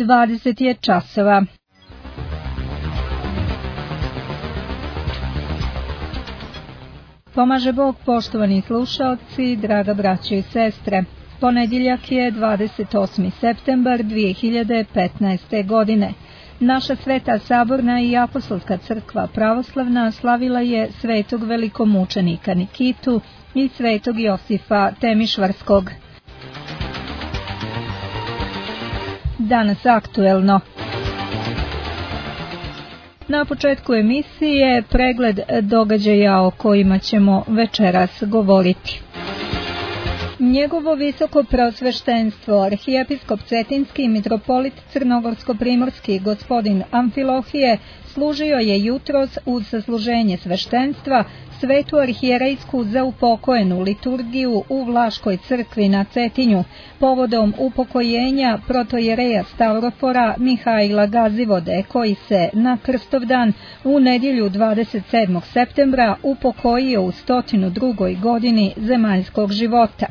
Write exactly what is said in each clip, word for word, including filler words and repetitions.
dvadeset je časova. Pomaže Bog, poštovani slušalci, draga braćo i sestre. Ponedjeljak je dvadeset osmi septembar dvije hiljade petnaeste. godine. Naša Sveta Saborna i Apostolska crkva pravoslavna slavila je svetog velikomučenika Nikitu i svetog Josifa Temišvarskog. Danas aktuelno. Na početku emisije pregled događaja o kojima ćemo večeras govoriti. Njegovo visoko preosveštenstvo, arhijepiskop Cetinski i mitropolit Crnogorsko-primorski gospodin Amfilohije služio je jutros uz sasluženje sveštenstva svetu arhijerejsku za upokojenu liturgiju u Vlaškoj crkvi na Cetinju, povodom upokojenja protojereja Stavrofora Mihajla Gazivode, koji se na Krstovdan u nedjelju dvadeset sedmog septembra upokojio u sto drugoj godini zemaljskog života.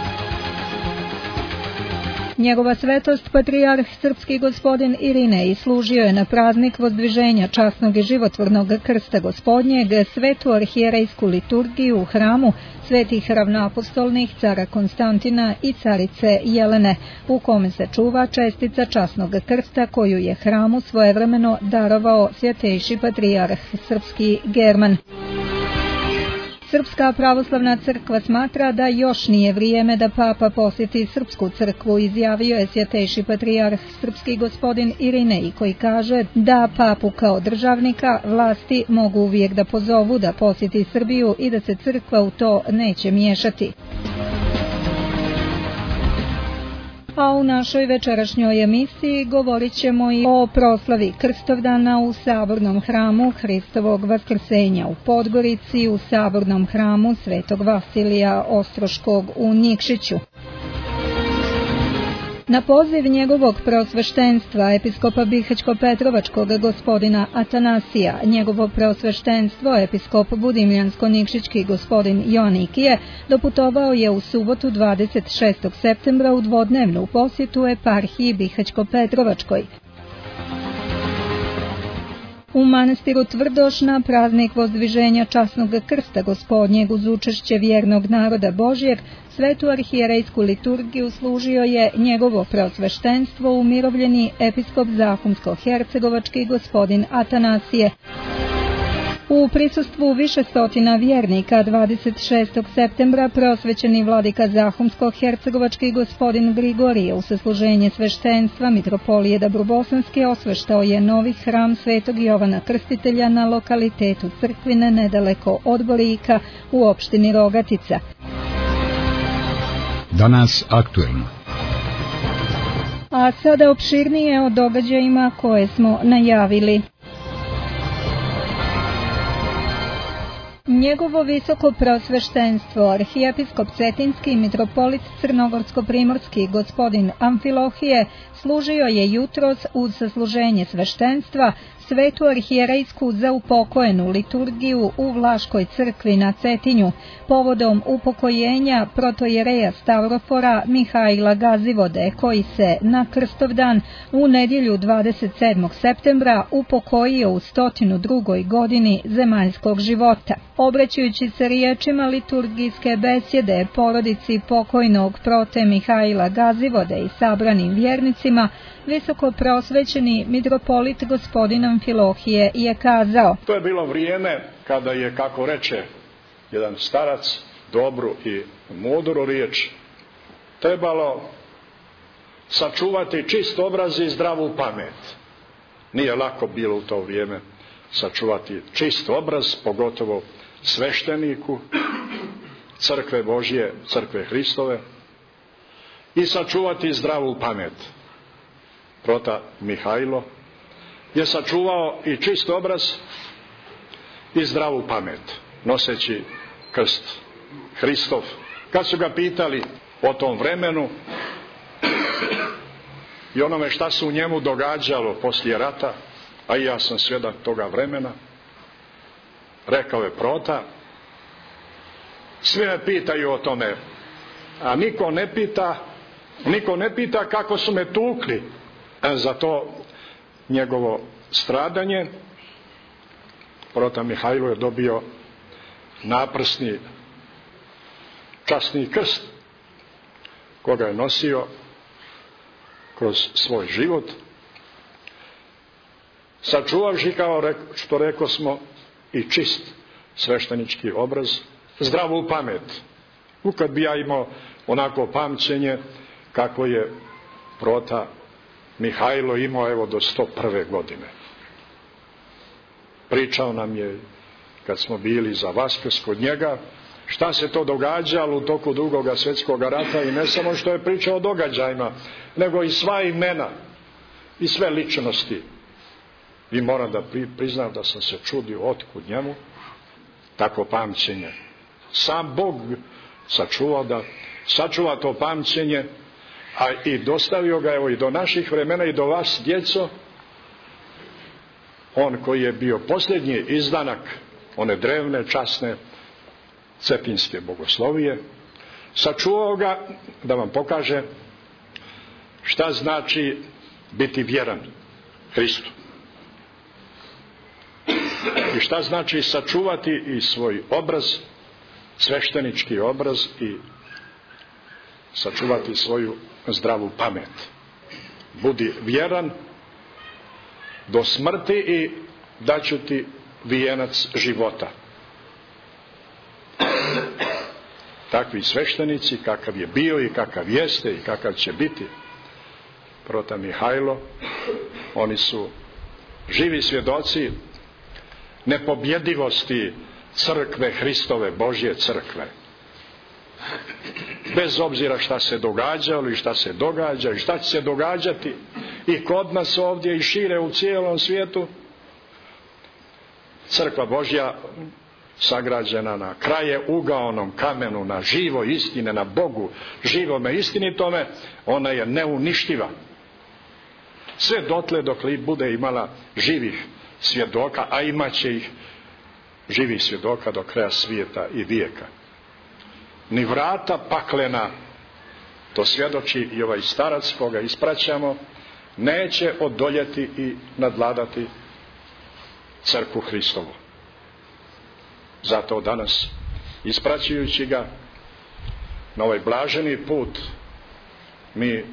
Njegova svetost patrijarh srpski gospodin Irinej služio je na praznik vozdviženja časnog i životvornog krsta gospodnjeg svetu arhijerejsku liturgiju u hramu svetih ravnoapostolnih cara Konstantina i carice Jelene, u kome se čuva čestica časnog krsta koju je hramu svojevremeno darovao svjetejši patrijarh srpski German. Srpska pravoslavna crkva smatra da još nije vrijeme da papa posjeti srpsku crkvu, izjavio je svjetejši patrijarh srpski gospodin Irinej, koji kaže da papu kao državnika vlasti mogu uvijek da pozovu da posjeti Srbiju i da se crkva u to neće miješati. A u našoj večerašnjoj emisiji govorit ćemo i o proslavi Krstovdana u Sabornom hramu Hristovog Vaskrsenja u Podgorici, u Sabornom hramu Svetog Vasilija Ostroškog u Nikšiću. Na poziv njegovog preosveštenstva episkopa Bihaćko-Petrovačkog gospodina Atanasija, njegovo preosveštenstvo episkop Budimljansko-Nikšićki gospodin Joanikije doputovao je u subotu dvadeset šestog septembra u dvodnevnu posjetu eparhiji Bihaćko-Petrovačkoj. U manastiru Tvrdoš na praznik vozdviženja časnog krsta gospodnjeg uz učešće vjernog naroda Božjeg svetu arhijerejsku liturgiju služio je njegovo preosveštenstvo umirovljeni episkop Zahumsko-hercegovački gospodin Atanasije. U prisustvu više stotina vjernika dvadeset šestog septembra preosvećeni vladika Zahumsko-hercegovački gospodin Grigorije u sasluženje sveštenstva mitropolije Dabrobosanske osveštao je novi hram svetog Jovana Krstitelja na lokalitetu Crkvine nedaleko od Borika u opštini Rogatica. Danas aktuelno. A sada opširnije o događajima koje smo najavili. Njegovo visoko preosveštenstvo, arhijepiskop Cetinski i mitropolit Crnogorsko-primorski gospodin Amfilohije služio je jutros uz sasluženje sveštenstva svetu arhijerejsku za upokojenu liturgiju u Vlaškoj crkvi na Cetinju, povodom upokojenja protojereja Stavrofora Mihajla Gazivode, koji se na Krstovdan u nedjelju dvadeset sedmog septembra upokojio u sto drugoj godini zemaljskog života. Obraćajući se riječima liturgijske besjede porodici pokojnog prote Mihajla Gazivode i sabranim vjernicima, visoko preosvećeni mitropolit gospodin Amfilohije je kazao: To je bilo vrijeme kada je, kako reče jedan starac, dobru i mudru riječ, trebalo sačuvati čist obraz i zdravu pamet. Nije lako bilo u to vrijeme sačuvati čist obraz, pogotovo svešteniku crkve Božje, crkve Hristove, i sačuvati zdravu pamet. Prota Mihajlo je sačuvao i čist obraz i zdravu pamet, noseći krst Hristov. Kad su ga pitali o tom vremenu i onome šta se u njemu događalo poslije rata, a i ja sam svjedak toga vremena, rekao je Prota: svi me pitaju o tome, a niko ne pita, niko ne pita kako su me tukli, za to njegovo stradanje. Prota Mihajlo je dobio naprsni časni krst koga je nosio kroz svoj život, sačuvavši, kao što reko smo, i čist sveštenički obraz, zdravu pamet. Ukad bi ja imao onako pamćenje kako je prota Mihajlo imao evo do sto prve godine. Pričao nam je, kad smo bili za Vaskrs kod njega, šta se to događalo u toku Drugoga svjetskog rata, i ne samo što je pričao o događajima, nego i sva imena i sve ličnosti. I moram da priznam da sam se čudio otkud njemu tako pamćenje. Sam Bog sačuvao da sačuva to pamćenje, a i dostavio ga evo i do naših vremena i do vas, djeco. On koji je bio posljednji izdanak one drevne, časne cetinske bogoslovije, sačuvao ga da vam pokaže šta znači biti vjeran Hristu. I šta znači sačuvati i svoj obraz, sveštenički obraz, i sačuvati svoju zdravu pamet. Budi vjeran do smrti i daću ti vijenac života. Takvi sveštenici, kakav je bio i kakav jeste i kakav će biti prota Mihajlo, oni su živi svjedoci nepobjedivosti crkve Hristove, Božje crkve. Bez obzira šta se događalo i šta se događa i šta će se događati i kod nas ovdje i šire u cijelom svijetu, crkva Božja sagrađena na kraje ugaonom kamenu, na živo istine, na Bogu živome istinitome, ona je neuništiva. Sve dotle dok li bude imala živih svjedoka, a imat će ih živih svjedoka do kraja svijeta i vijeka. Ni vrata paklena, to svjedoči i ovaj starac koga ispraćamo, neće odoljeti i nadvladati crkvu Hristovu. Zato danas, ispraćujući ga na ovaj blaženi put, mi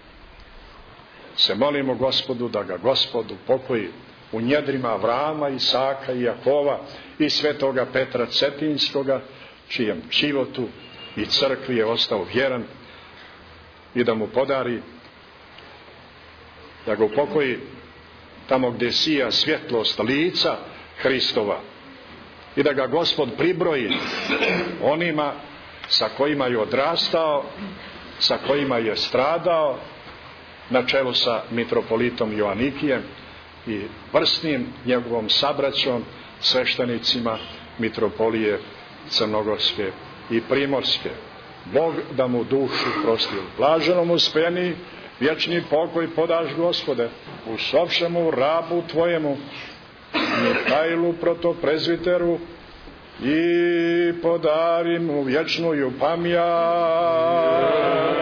se molimo Gospodu da ga Gospod upokoji u njedrima Avrama, Isaka i Jakova i svetoga Petra Cetinskoga, čijem životu i crkvi je ostao vjeran, i da mu podari da ga upokoji tamo gdje sija svjetlost lica Hristova, i da ga Gospod pribroji onima sa kojima je odrastao, sa kojima je stradao, na čelu sa mitropolitom Joanikijem i vrsnim njegovom sabraćom, sveštenicima mitropolije Crnogorske i Primorske. Bog da mu dušu prosti. Blaženom uspeni vječni pokoj podaš, Gospode, usopšemu rabu tvojemu Mihajlu protoprezviteru, i podari mu vječnu pamjat.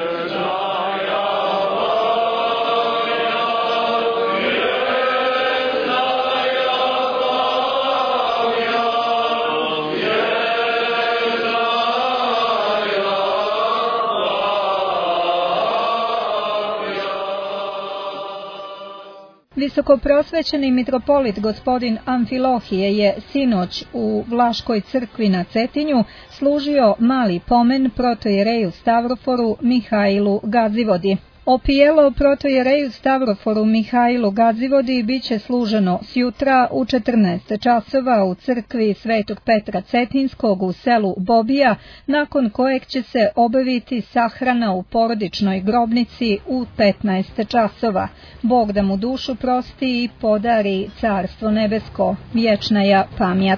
Visokoprosvećeni mitropolit gospodin Amfilohije je sinoć u Vlaškoj crkvi na Cetinju služio mali pomen protojereju Stavroforu Mihajlu Gazivodi. Opijelo protojereju Stavroforu Mihajlu Gazivodi bit će služeno sjutra u četrnaest časova u crkvi Svetog Petra Cetinskog u selu Bobija, nakon kojeg će se obaviti sahrana u porodičnoj grobnici u petnaest časova. Bog da mu dušu prosti i podari carstvo nebesko, vječna ja pamjat.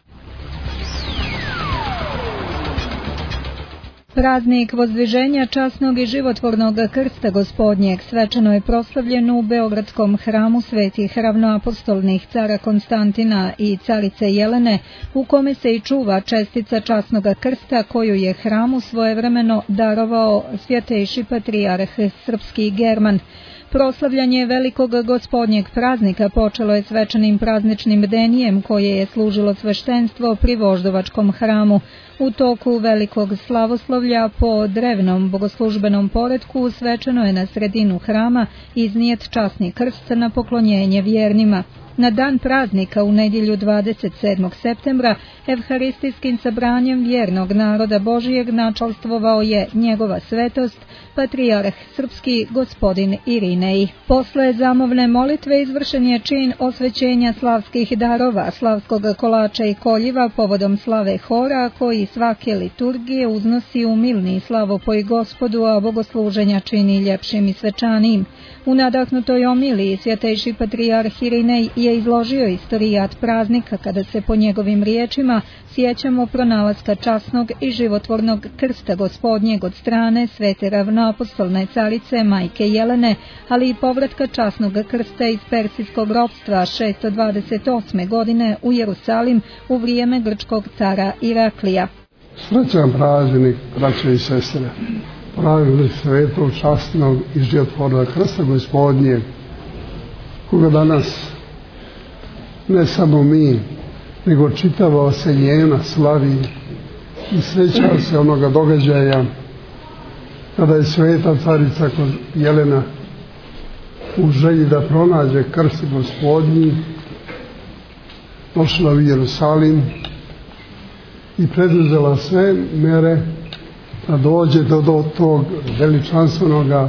Praznik vozdviženja časnog i životvornog krsta Gospodnjeg svečano je proslavljen u Beogradskom hramu svetih ravnoapostolnih cara Konstantina i carice Jelene, u kome se i čuva čestica časnog krsta koju je hramu svojevremeno darovao svjetejši patrijarh srpski German. Proslavljanje velikog gospodnjeg praznika počelo je svečanim prazničnim bdenijem koje je služilo sveštenstvo pri Voždovačkom hramu. U toku velikog slavoslovlja po drevnom bogoslužbenom poretku svečano je na sredinu hrama iznijet časni krst na poklonjenje vjernima. Na dan praznika u nedjelju dvadeset sedmog septembra evharistijskim sabranjem vjernog naroda Božijeg načalstvovao je njegova svetost, patrijarh srpski gospodin Irinej. Posle zamovne molitve izvršen je čin osvećenja slavskih darova, slavskog kolača i koljiva povodom slave hora koji svake liturgije uznosi u milni slavopoj Gospodu, a bogosluženja čini ljepšim i svečanijim. U nadahnutoj omiliji svjetejši patrijarh Irinej je izložio istorijat praznika kada se po njegovim riječima sjećamo pronalaska časnog i životvornog krsta gospodnjeg od strane svete ravnoapostolne carice majke Jelene, ali i povratka časnog krsta iz persijskog ropstva šesto dvadeset osme godine u Jerusalim u vrijeme grčkog cara Iraklija. Srećan praznik, braće i sestre, praznik svetog, časnog i životvornog krsta gospodnjeg, koga danas ne samo mi, nego čitava oseljena slavi i sreća se onoga događaja kada je sveta carica Jelena u želji da pronađe krst gospodnji došla u Jerusalim i preduzela sve mere da dođe do, do tog veličanstvenog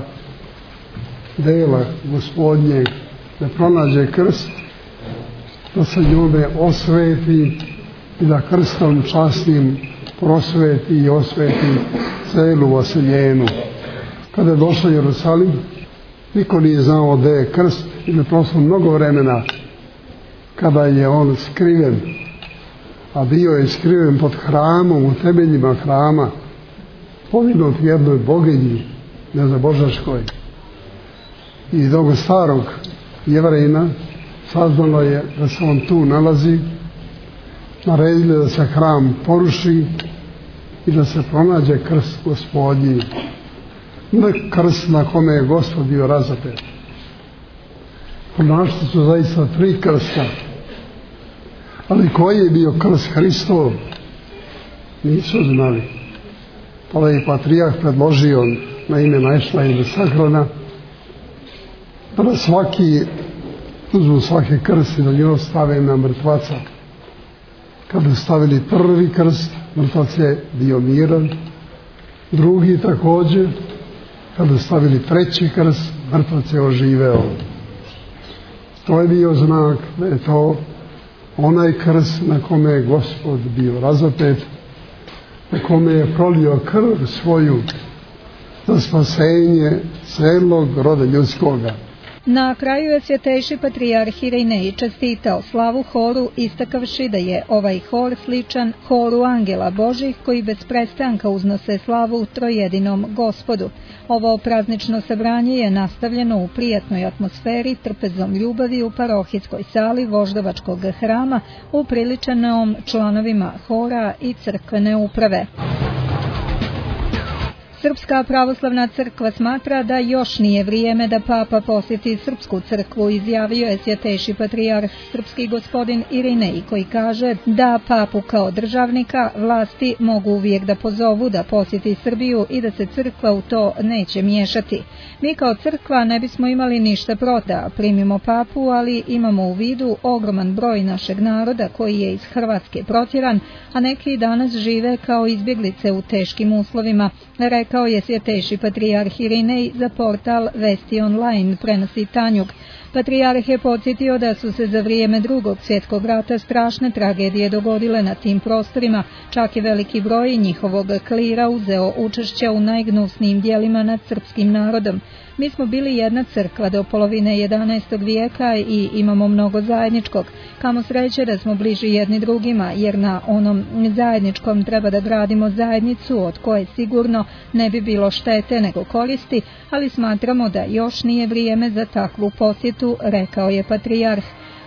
dela gospodnjeg, da pronađe krst, da se njome osveti i da krstom časnim prosveti i osveti celu oseljenu. Kada je došla u Jerusalim, niko nije znao gde je krst i ne prošlo mnogo vremena kada je on skriven, a bio je skriven pod hramom, u temeljima hrama, povinut jednoj boginji, nezabožačkoj. I dog starog Jevrejina saznalo je da se on tu nalazi, naredili da se hram poruši i da se pronađe krst gospodnji, ne krst na kome je Gospod bio razapet. Pronašli su zaista tri krsta, ali koji je bio krst Hristov nisu znali. Pa je patrijarh predložio na ime Najšla i Sahrona da svaki uzmu svaki krst i da njeno stave na mrtvaca. Kada stavili prvi krst, mrtvac je bio miran, drugi također. Kada stavili treći krst, mrtvac je oživeo. To je bio znak da je to onaj krst na kome je Gospod bio razapet, na kome je prolio krv svoju za spasenje celog roda ljudskoga. Na kraju je svjetejši patrijarh Irinej čestitao slavu horu, istakavši da je ovaj hor sličan horu angela Božih koji bez prestanka uznose slavu trojedinom Gospodu. Ovo praznično sabranje je nastavljeno u prijatnoj atmosferi, trpezom ljubavi u parohijskoj sali Voždovačkog hrama, upriličenom članovima hora i crkvene uprave. Srpska pravoslavna crkva smatra da još nije vrijeme da papa posjeti srpsku crkvu, izjavio je svjetejši patrijarh srpski gospodin Irinej, koji kaže da papu kao državnika vlasti mogu uvijek da pozovu da posjeti Srbiju i da se crkva u to neće miješati. Mi kao crkva ne bismo imali ništa protiv da primimo papu, ali imamo u vidu ogroman broj našeg naroda koji je iz Hrvatske protjeran, a neki danas žive kao izbjeglice u teškim uslovima, rekao je svjetejši patrijarh Irinej za portal Vesti online, prenosi Tanjug. Patrijarh je podsjetio da su se za vrijeme drugog svjetskog rata strašne tragedije dogodile na tim prostorima, čak i veliki broj njihovog klira uzeo učešće u najgnusnijim djelima nad srpskim narodom. Mi smo bili jedna crkva do polovine jedanaestog vijeka i imamo mnogo zajedničkog. Kamo sreće da smo bliži jedni drugima, jer na onom zajedničkom treba da gradimo zajednicu od koje sigurno ne bi bilo štete nego koristi, ali smatramo da još nije vrijeme za takvu posjetu, rekao je patrijarh.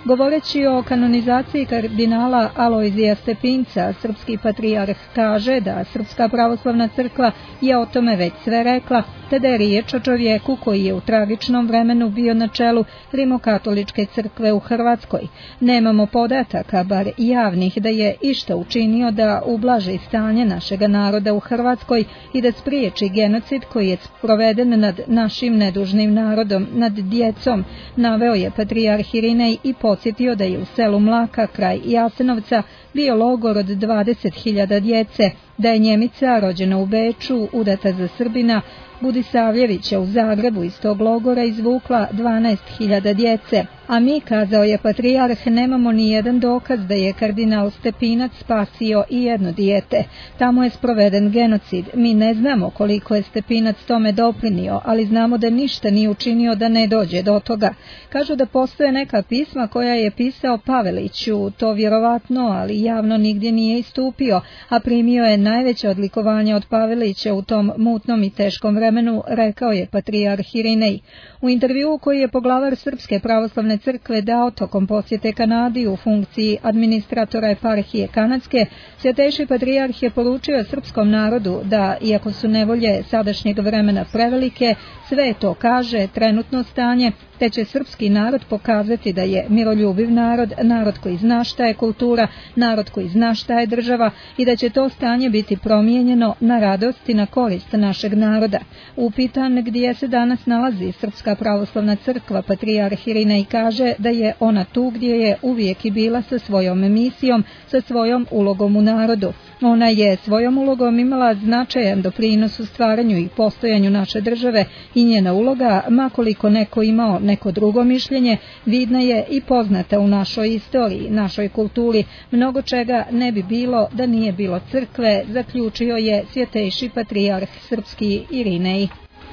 Govoreći o kanonizaciji kardinala Alojzija Stepinca, srpski patrijarh kaže da Srpska pravoslavna crkva je o tome već sve rekla, te da je riječ o čovjeku koji je u tragičnom vremenu bio na čelu Rimokatoličke crkve u Hrvatskoj. Nemamo podataka, bar javnih, da je išta učinio da ublaži stanje našega naroda u Hrvatskoj i da spriječi genocid koji je proveden nad našim nedužnim narodom, nad djecom, naveo je patrijarh Irinej i podsjetio da je u selu Mlaka, kraj Jasenovca, bio logor od dvadeset hiljada djece, da je Njemica, rođena u Beču, udata za Srbina, Budisavljevića u Zagrebu iz tog logora izvukla dvanaest hiljada djece. A mi, kazao je patrijarh, nemamo ni jedan dokaz da je kardinal Stepinac spasio i jedno dijete. Tamo je sproveden genocid. Mi ne znamo koliko je Stepinac tome doprinio, ali znamo da ništa nije učinio da ne dođe do toga. Kažu da postoje neka pisma koja je pisao Paveliću, to vjerovatno, ali javno nigdje nije istupio, a primio je najveće odlikovanje od Pavelića u tom mutnom i teškom vremenu, rekao je patrijarh Irinej. U intervjuu koji je poglavar Srpske pravoslavne crkve dao tokom posjete Kanadi u funkciji administratora eparhije kanadske, Svjetejši patrijarh je poručio srpskom narodu da, iako su nevolje sadašnjeg vremena prevelike, sve to kaže trenutno stanje, te će srpski narod pokazati da je miroljubiv narod, narod koji zna šta je kultura, narod koji zna šta je država i da će to stanje biti promijenjeno na radost i na korist našeg naroda. Upitan gdje se danas nalazi Srpska pravoslavna crkva, patrijarh Irinej kaže da je ona tu gdje je uvijek i bila sa svojom misijom, sa svojom ulogom u narodu. Ona je svojom ulogom imala značajan doprinos u stvaranju i postojanju naše države i njena uloga, makoliko neko imao neko drugo mišljenje, vidna je i poznata u našoj istoriji, našoj kulturi. Mnogo čega ne bi bilo da nije bilo crkve, zaključio je Svjetejši patrijarh srpski Irinej.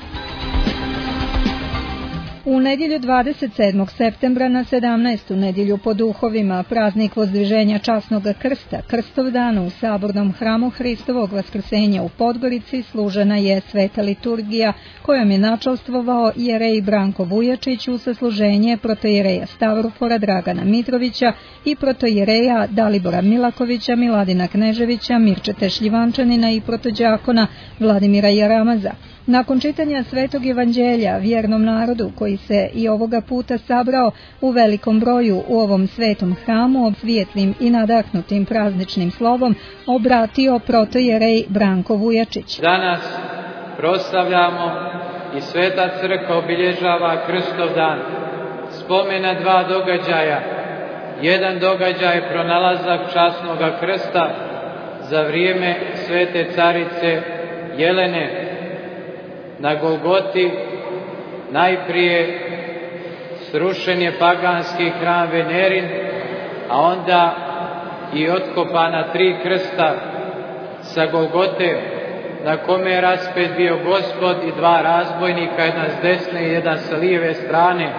U nedjelju dvadeset sedmog septembra na sedamnaestu nedjelju po duhovima, praznik Vozdviženja časnog krsta, Krstovdan u Sabornom hramu Hristovog Vaskrsenja u Podgorici, služena je sveta liturgija kojom je načalstvovao jerej Branko Vujačić u sasluženje protojereja Stavrofora Dragana Mitrovića i protojereja Dalibora Milakovića, Miladina Kneževića, Mirčete Šljivančanina i protođakona Vladimira Jaramaza. Nakon čitanja Svetog evanđelja vjernom narodu koji se i ovoga puta sabrao u velikom broju u ovom svetom hramu obsvijetlim i nadahnutim prazničnim slovom, obratio protojerej Branko Vujačić. Danas proslavljamo i Sveta crkva obilježava Krstovdan, spomena dva događaja. Jedan događaj je pronalazak časnoga krsta za vrijeme svete carice Jelene na Golgoti. Najprije srušen je paganski hram Venerin, a onda i otkopana tri krsta sa Golgote, na kome je raspet bio Gospod i dva razbojnika, jedan s desne i jedan sa lijeve strane.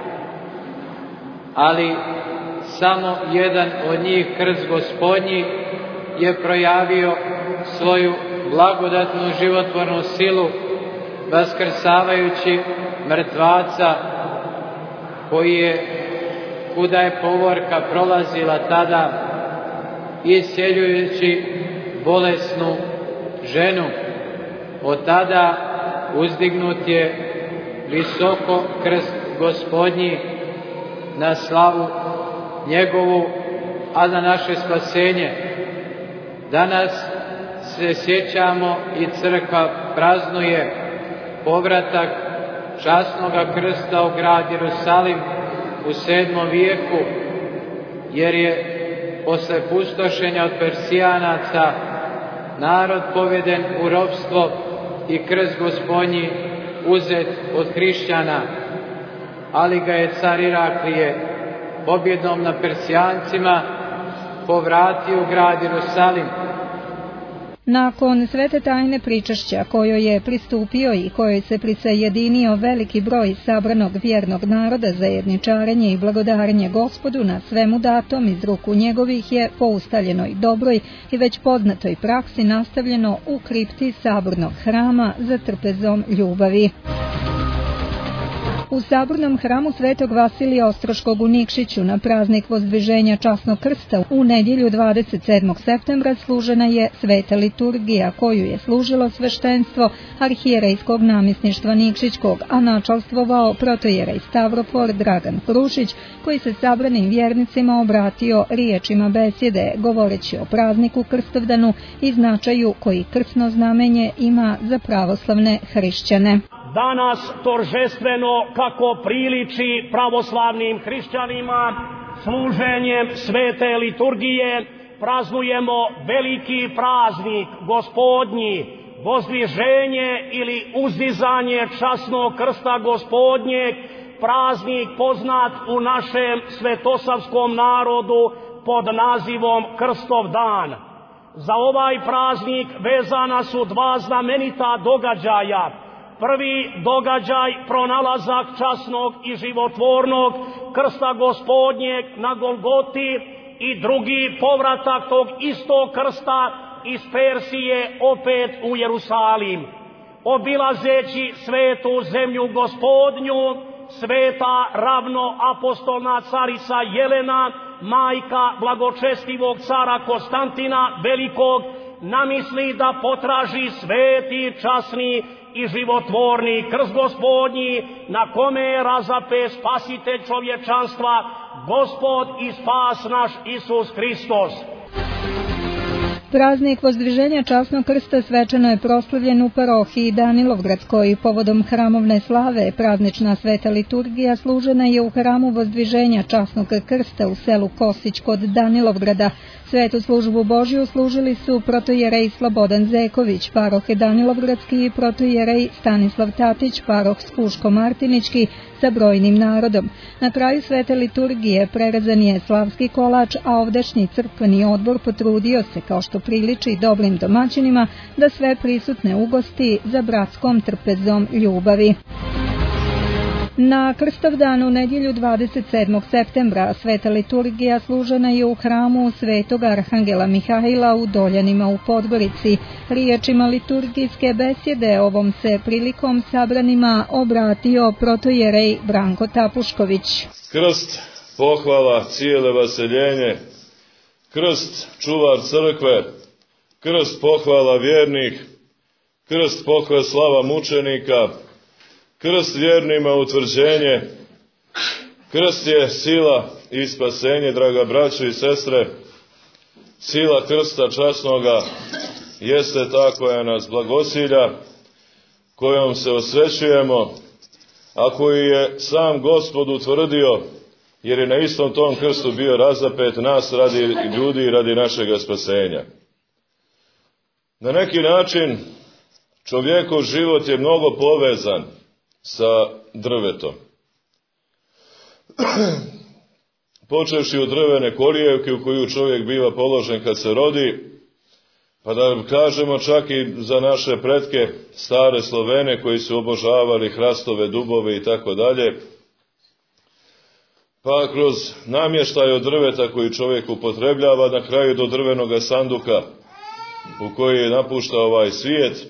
Ali samo jedan od njih, krst Gospodnji, je projavio svoju blagodatnu životvornu silu, vaskrsavajući mrtvaca koji je, kuda je povorka prolazila tada, isceljujući bolesnu ženu. Od tada uzdignut je visoko krst Gospodnji na slavu njegovu, a na naše spasenje. Danas se sjećamo i crkva praznuje povratak časnoga krsta u grad Jerusalim u sedmom vijeku, jer je posle pustošenja od Persijanaca narod poveden u ropstvo i krst Gospodnji uzet od hrišćana, ali ga je car Iraklije pobjedom na Persijancima povratio u grad Jerusalim. Nakon svete tajne pričašća kojoj je pristupio i kojoj se prisajedinio veliki broj sabranog vjernog naroda za jedničarenje i blagodarenje Gospodu na svemu datom iz ruku njegovih je po ustaljenoj dobroj i već poznatoj praksi nastavljeno u kripti Sabornog hrama za trpezom ljubavi. U Sabornom hramu Svetog Vasilija Ostroškog u Nikšiću na praznik Vozdviženja Časnog krsta u nedjelju dvadeset sedmog septembra služena je sveta liturgija koju je služilo sveštenstvo arhijerejskog namjesništva Nikšićkog, a načalstvovao protojerej Stavrofor Dragan Krušić, koji se sabranim vjernicima obratio riječima besjede, govoreći o prazniku Krstovdanu i značaju koji krsno znamenje ima za pravoslavne hrišćane. Danas toržestveno, kako priliči pravoslavnim hrišćanima, služenjem svete liturgije praznujemo veliki praznik Gospodnji, vozdviženje ili uzdizanje časnog krsta Gospodnjeg, praznik poznat u našem svetosavskom narodu pod nazivom Krstov dan. Za ovaj praznik vezana su dva znamenita događaja. Prvi događaj, pronalazak časnog i životvornog krsta Gospodnjeg na Golgoti, i drugi, povratak tog istog krsta iz Persije opet u Jerusalim. Obilazeći svetu zemlju Gospodnju, sveta ravnoapostolna carica Jelena, majka blagočestivog cara Konstantina Velikog, namisli da potraži sveti, časni i životvorni krst Gospodnji, na kome je razapet spasitelj čovječanstva, Gospod i spas naš Isus Hristos. Praznik Vozdviženja Časnog krsta svečano je proslavljen u parohiji Danilovgradskoj. Povodom hramovne slave praznična sveta liturgija služena je u hramu Vozdviženja Časnog krsta u selu Kosić kod Danilovgrada. Svetu službu Božju služili su protojerej Slobodan Zeković, paroh Danilovgradski, i protojerej Stanislav Tatić, paroh Skuško-Martinički, sa brojnim narodom. Na kraju svete liturgije prerezan je slavski kolač, a ovdašnji crkveni odbor potrudio se, kao što priliči dobrim domaćinima, da sve prisutne ugosti za bratskom trpezom ljubavi. Na Krstovdan u nedjelju dvadeset sedmog septembra sveta liturgija služena je u hramu Svetog Arhangela Mihajla u Doljanima u Podgorici. Riječima liturgijske besjede ovom se prilikom sabranima obratio protojerej Branko Tapušković. Krst pohvala cijele vaseljenje, krst čuvar crkve, krst pohvala vjernih, krst pohvala slava mučenika, krst vjernima utvrđenje, krst je sila i spasenje, draga braćo i sestre. Sila krsta časnoga jeste ta koja nas blagosilja, kojom se osvećujemo, a koju je sam Gospod utvrdio, jer je na istom tom krstu bio razapet nas radi ljudi i radi našega spasenja. Na neki način čovjekov život je mnogo povezan sa drvetom. Počevši od drvene kolijevke u koju čovjek biva položen kad se rodi, pa da kažemo čak i za naše pretke stare Slovene koji su obožavali hrastove, dubove i tako dalje, pa kroz namještaj od drveta koji čovjek upotrebljava, na kraju do drvenoga sanduka u koji je napuštao ovaj svijet.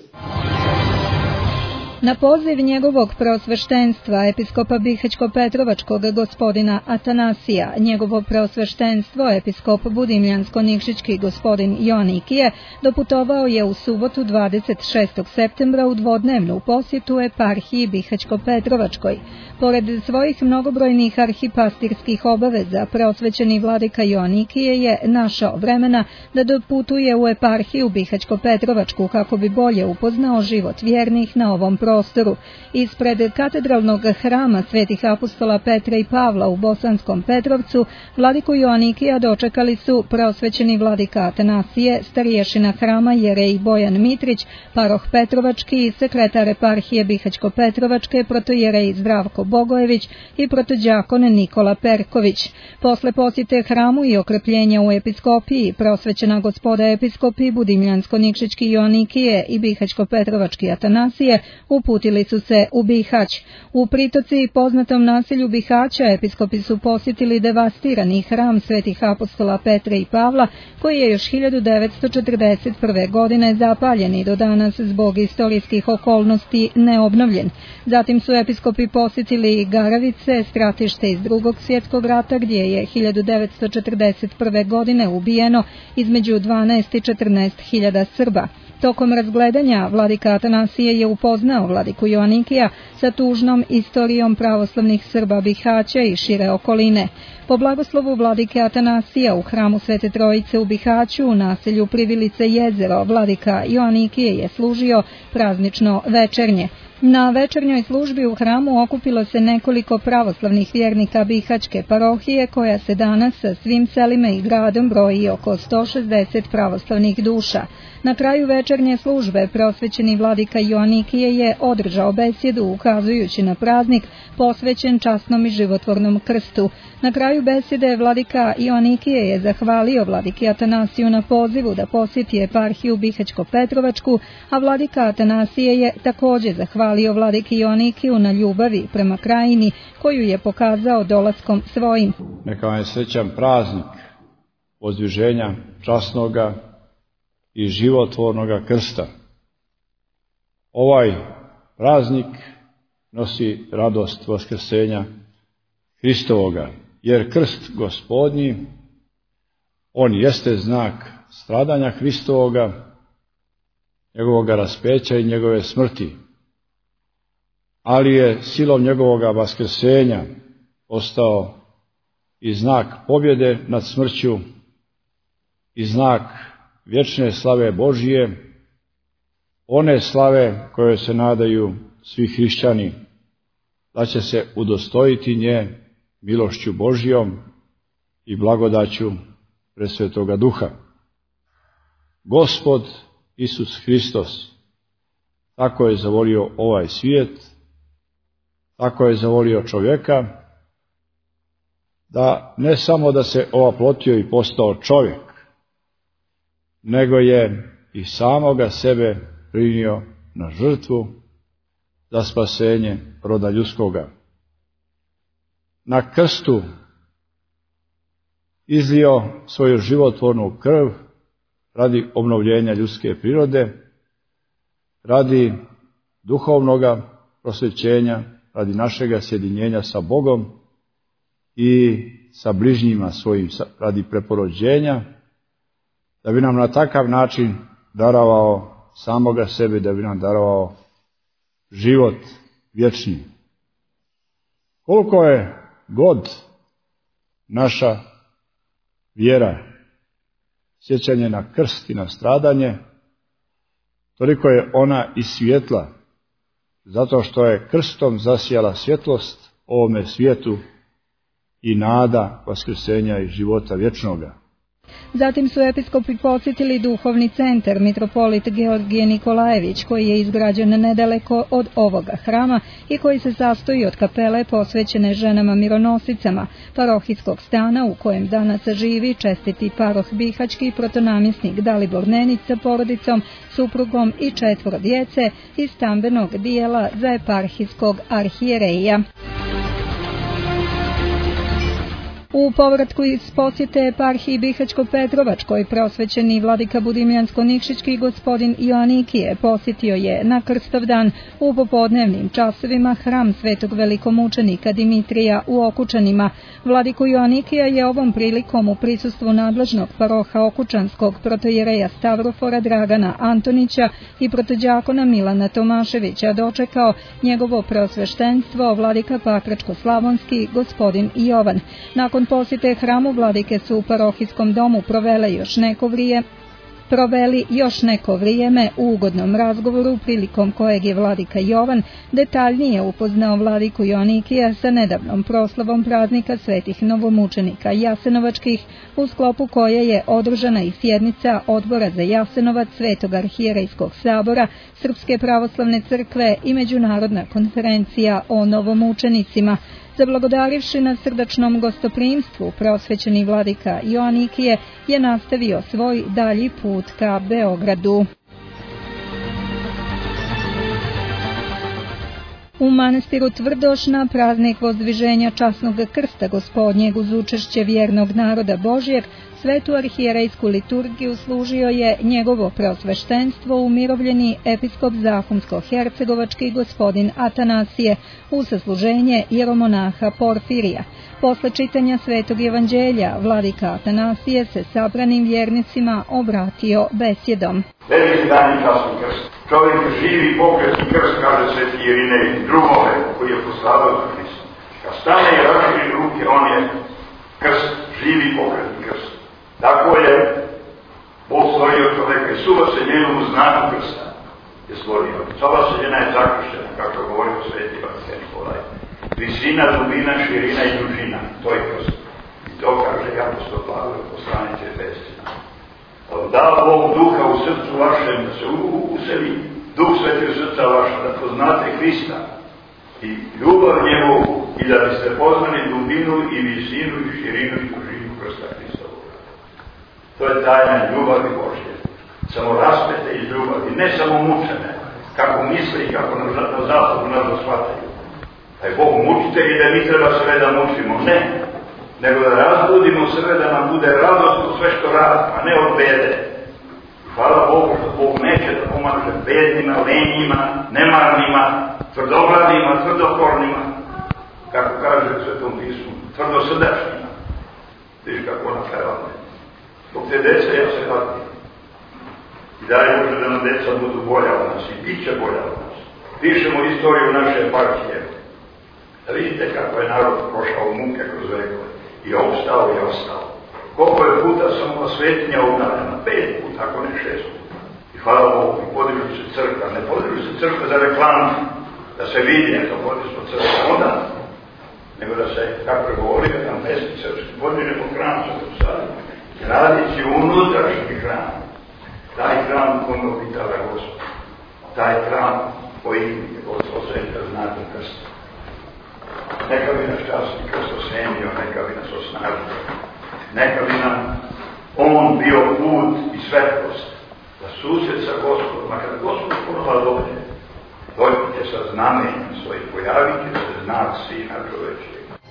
Na poziv njegovog preosveštenstva, episkopa Bihać-Petrovačkog gospodina Atanasija, njegovo preosveštenstvo, episkop Budimljansko-Nikšićki gospodin Joanikije, doputovao je u subotu dvadeset šestog septembra u dvodnevnu posjetu eparhiji Bihać-Petrovačkoj. Pored svojih mnogobrojnih arhipastirskih obaveza, preosvećeni vladika Joanikije je našao vremena da doputuje u eparhiju Bihać-Petrovačku kako bi bolje upoznao život vjernih na ovom prostoru. Ispred katedralnog hrama svetih apostola Petra i Pavla u Bosanskom Petrovcu, vladiku Joanikija dočekali su preosvećeni vladika Atanasije, starješina hrama Jerej Bojan Mitrić, paroh Petrovački, sekretar eparhije Bihać-Petrovačke, protojerej Zdravko Bogojević i protođakon Nikola Perković. Posle posjete hramu i okrepljenja u episkopiji, preosvećena gospoda episkopi Budimljansko-Nikšićki Joanikije i Bihać-Petrovački Atanasije uputili su se u Bihać. U Pritoci, poznatom naselju Bihaća, episkopi su posjetili devastirani hram svetih apostola Petra i Pavla, koji je još hiljadu devetsto četrdeset prve. godine zapaljen i do danas zbog istorijskih okolnosti neobnovljen. Zatim su episkopi posjetili i Garavice, stratište iz Drugog svjetskog rata, gdje je hiljadu devetsto četrdeset prve. godine ubijeno između dvanaest i četrnaest hiljada Srba. Tokom razgledanja vladika Atanasije je upoznao vladiku Joanikija sa tužnom istorijom pravoslavnih Srba Bihaća i šire okoline. Po blagoslovu vladike Atanasija u hramu Svete Trojice u Bihaću, u naselju Privilice jezero, vladika Joanikije je služio praznično večernje. Na večernjoj službi u hramu okupilo se nekoliko pravoslavnih vjernika Bihaćke parohije, koja se danas sa svim selima i gradom broji oko sto šezdeset pravoslavnih duša. Na kraju večernje službe prosvećeni vladika Joanikije je održao besjedu ukazujući na praznik posvećen časnom i životvornom krstu. Na kraju besjede vladika Joanikije je zahvalio vladiki Atanasiju na pozivu da posjeti eparhiju Bihać-Petrovačku, a vladika Atanasije je također zahvalio vladiki Joanikiju na ljubavi prema krajini koju je pokazao dolaskom svojim. Neka vam je srećan praznik pozdviženja časnoga i životvornoga krsta. Ovaj praznik nosi radost vaskrsenja Hristovoga, jer krst Gospodnji, on jeste znak stradanja Hristovoga, njegovoga raspeća i njegove smrti, ali je silom njegovoga vaskrsenja postao i znak pobjede nad smrću i znak vječne slave Božije, one slave koje se nadaju svi hrišćani, da će se udostojiti nje milošću Božijom i blagodaću presvetoga Duha. Gospod Isus Hristos tako je zavolio ovaj svijet, tako je zavolio čovjeka, da ne samo da se ovaplotio i postao čovjek, nego je i samoga sebe prinio na žrtvu za spasenje roda ljudskoga. Na krstu izlio svoju životvornu krv radi obnovljenja ljudske prirode, radi duhovnoga prosvećenja, radi našega sjedinjenja sa Bogom i sa bližnjima svojim, radi preporođenja, da bi nam na takav način darovao samoga sebe, da bi nam darovao život vječni. Koliko je god naša vjera sjećanje na krst i na stradanje, toliko je ona i svjetla, zato što je krstom zasijala svjetlost ovome svijetu i nada vaskrsenja i života vječnoga. Zatim su episkopi posjetili duhovni centar mitropolit Georgije Nikolajević, koji je izgrađen nedaleko od ovoga hrama i koji se sastoji od kapele posvećene ženama mironosicama, parohijskog stana u kojem danas živi čestiti paroh bihaćki protonamjesnik Dalibor Nenić sa porodicom, suprugom i četvoro djece iz stambenog dijela za eparhijskog arhijereja. U povratku iz posjete eparhiji Bihać-Petrovačkoj prosvećeni vladika Budimljansko-Nikšićki gospodin Joanikije posjetio je na Krstovdan u popodnevnim časovima hram svetog velikomučenika Dimitrija u Okučanima. Vladiku Joanikija je ovom prilikom u prisustvu nadležnog paroha Okučanskog protojereja Stavrofora Dragana Antonića i protođakona Milana Tomaševića dočekao njegovo preosveštenstvo vladika Pakračko-Slavonski gospodin Jovan. Nakon posjete hramu vladike su u parohijskom domu provele još neko vrijeme, proveli još neko vrijeme u ugodnom razgovoru prilikom kojeg je vladika Jovan detaljnije upoznao vladiku Joanikija sa nedavnom proslavom praznika svetih novomučenika Jasenovačkih, u sklopu koje je održana i sjednica Odbora za Jasenovac Svetog arhijerejskog sabora Srpske pravoslavne crkve i Međunarodna konferencija o novomučenicima. Zablagodarivši na srdačnom gostoprimstvu, preosvećeni vladika Joanikije je nastavio svoj dalji put ka Beogradu. U manastiru Tvrdoš na praznik vozdviženja časnog krsta Gospodnjeg uz učešće vjernog naroda Božjeg, svetu arhijerejsku liturgiju služio je njegovo preosveštenstvo umirovljeni episkop Zahumsko-hercegovački gospodin Atanasije u sasluženje jeromonaha Porfirija. Posle čitanja svetog evanđelja, vladika Atanasije se sabranim vjernicima obratio besjedom. Veliki dan i časni krst. Čovjek živi pokretni krst, kaže sveti Irinej, drugove koji je posladao za Hristom. Kad stane i raširi ruke, on je krst, živi pokretni krst. Tako je Bog stvorio čovjeka i suva se njegovu znaku krsta je stvorio. Sova se njena je zakrštena, kako govorio sveti Vaksen Nikolaj. Visina, dubina, širina i dužina, to je krst. I to kaže apostol Pavle u poslanici Efescima. Da Bog duha u srcu vašem, da se useli duh sveti u srca vaša, da poznate Hrista i ljubav njegovu i da biste poznali dubinu i visinu i širinu i dužinu krsta Hristovog. To je tajna ljubavi Božje. Samo raspete iz ljubavi, ne samo mučene, kako misle i kako na zapadu nas shvataju. Da je Bog mučitelj i da mi treba sve da mučimo. Ne, nego da razbudimo sebe da nam bude radost u sve što radimo, a ne od bede. Hvala Bogu što Bog neće da pomaže bednima, lenjima, nemarnima, tvrdoglavnima, tvrdokornima, kako kaže u Svetom pismu, tvrdosrdačnima. Viš kako ona pevame. Zbog te dece ja se radim. I daj Bože da nam deca budu bolja od nas i bit će bolja od nas. Pišemo istoriju naše eparhije. Da vidite kako je narod prošao muke kroz vekove. I opstao i ostao. Koliko je puta samo svetinja obnavljena? Pet puta, ako ne šest puta. I hvala Bogu, i podižu se crkva. Ne podižu se crkva za reklamu, da se vidi, to podižu crkva onda, nego da se, kako je govorio, tam pesmi srpski, podižemo hram sa Jerusalim, gradići unutrašnji hram. Taj hram u kome obitava Gospod. Taj hram koji je Gospod sveta znati krsta. Neka bi nas časni krst osvenio, neka bi nas osnažio. Neka bi nam on bio put i svetlost da susret sa Gospodom, a kada Gospod ponova dođe, dođite sa znamenjem svojih, pojavite se znak Sina čovečega.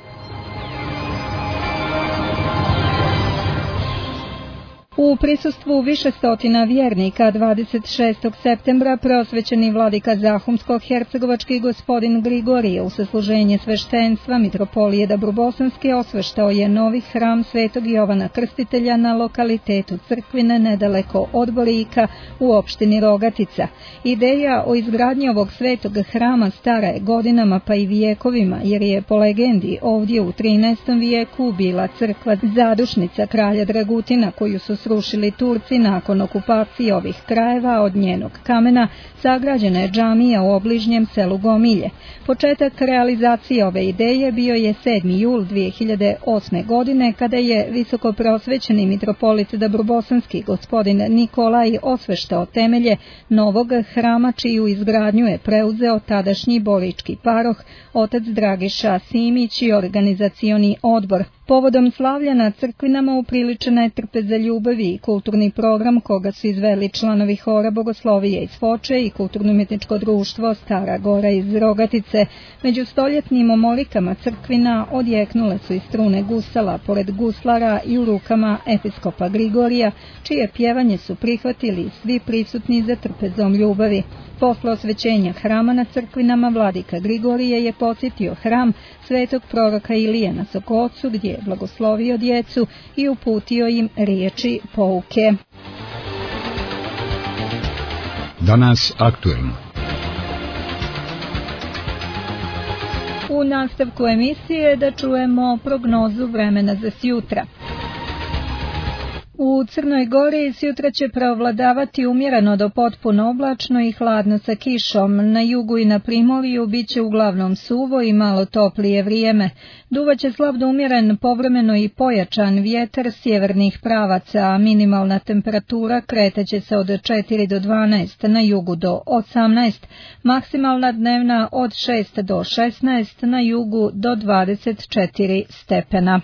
U prisustvu više stotina vjernika dvadeset šestog septembra preosvećeni vladika Zahumsko-hercegovački gospodin Grigorije u sasluženje sveštenstva mitropolije Dabrobosanske osveštao je novi hram Svetog Jovana Krstitelja na lokalitetu Crkvine nedaleko od Borika u opštini Rogatica. Ideja o izgradnji ovog svetog hrama stara je godinama pa i vijekovima, jer je po legendi ovdje u trinaestom vijeku bila crkva zadušnica kralja Dragutina koju su srušili Turci nakon okupacije ovih krajeva. Od njenog kamena sagrađena je džamija u obližnjem selu Gomilje. Početak realizacije ove ideje bio je sedmi jul dvije hiljade osme. godine kada je visoko preosvećeni mitropolit Dabrobosanski gospodin Nikolaj osveštao temelje novog hrama čiju izgradnju je preuzeo tadašnji borički paroh otac Dragiša Simić i organizacioni odbor. Povodom slavlja na crkvinama upriličena je trpeza ljubavi i kulturni program koga su izveli članovi hora Bogoslovije iz Foče i kulturno-umjetničko društvo Stara Gora iz Rogatice. Među stoljetnim omorikama crkvina odjeknule su i strune gusala pored guslara i u rukama episkopa Grigorija, čije pjevanje su prihvatili svi prisutni za trpezom ljubavi. Posle osvećenja hrama na crkvinama vladika Grigorije je posjetio hram svetog proroka Ilije na Sokocu gdje je blagoslovio djecu i uputio im riječi pouke. Danas aktuelno. U nastavku emisije da čujemo prognozu vremena za sjutra. U Crnoj Gori sjutra će preovladavati umjereno do potpuno oblačno i hladno sa kišom. Na jugu i na primorju bit će uglavnom suvo i malo toplije vrijeme. Duvaće slab do umjeren povremeno i pojačan vjetar sjevernih pravaca, a minimalna temperatura kretaće se od četiri do dvanaest, na jugu do osamnaest, maksimalna dnevna od šest do šesnaest, na jugu do dvadeset četiri stepena.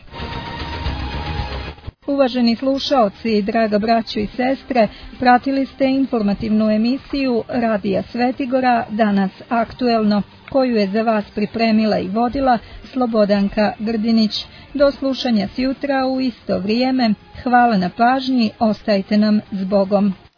Uvaženi slušaoci, draga braćo i sestre, pratili ste informativnu emisiju Radija Svetigora, danas aktuelno. koju je za vas pripremila i vodila Slobodanka Grdinić. Do slušanja sjutra u isto vrijeme. Hvala na pažnji, ostajte nam s Bogom.